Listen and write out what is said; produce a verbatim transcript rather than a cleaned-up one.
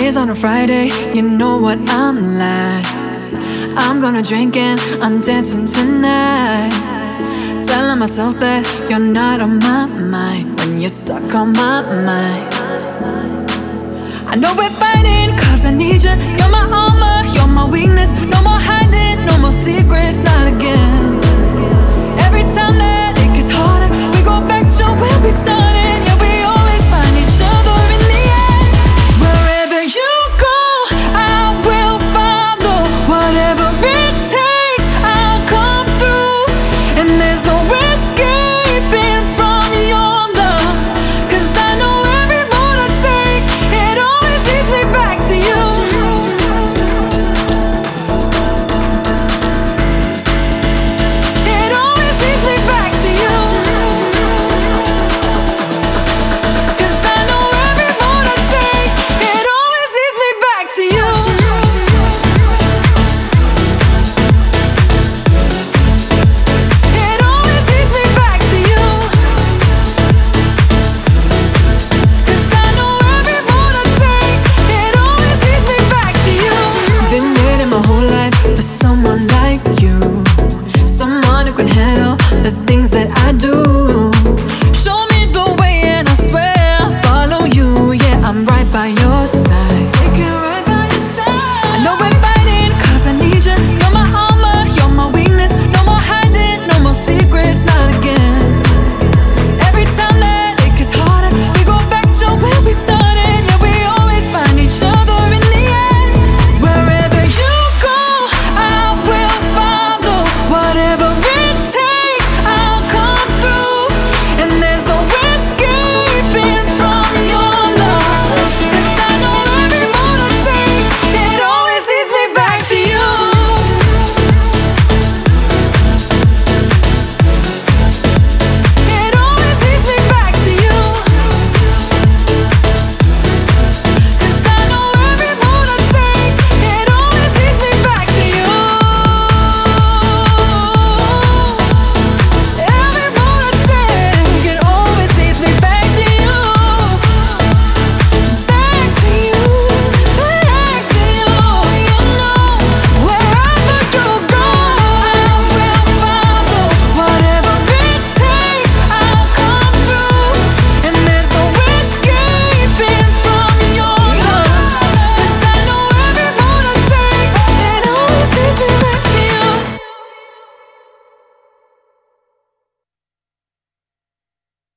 Fridays on a Friday, you know what I'm like. I'm gonna drink and I'm dancing tonight, telling myself that you're not on my mind when you're stuck on my mind. I know we're fighting cause I need you. You're my armor, you're my weakness. No more hiding, no more secrets, not again. Every time that it gets harder, we go back to where we started. Yeah, we always find each other in the end. Wherever you go, I will follow. Whatever it takes, I'll come through. And there's no escaping from your love, cause I know every road I take, it always leads me back to you. It always leads me back to you. Cause I know every road I take, it always leads me back to you. It always leads me back to you. Cause I know every road I take, it always leads me back to you. Been waiting my whole life for someone like you, someone who can handle the